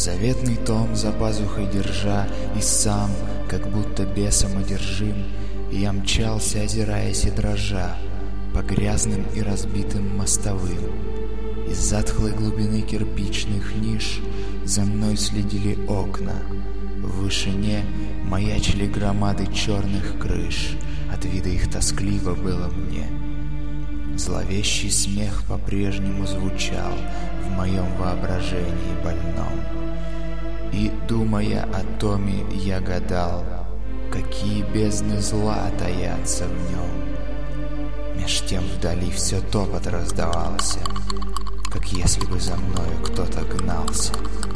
Заветный том за пазухой держа, и сам, как будто бесом одержим, я мчался, озираясь и дрожа, по грязным и разбитым мостовым. Из затхлой глубины кирпичных ниш за мной следили окна. В вышине маячили громады черных крыш, от вида их тоскливо было мне. Зловещий смех по-прежнему звучал в моем воображении больном. И, думая о томе, я гадал, какие бездны зла таятся в нем. Меж тем вдали все топот раздавался, как если бы за мною кто-то гнался.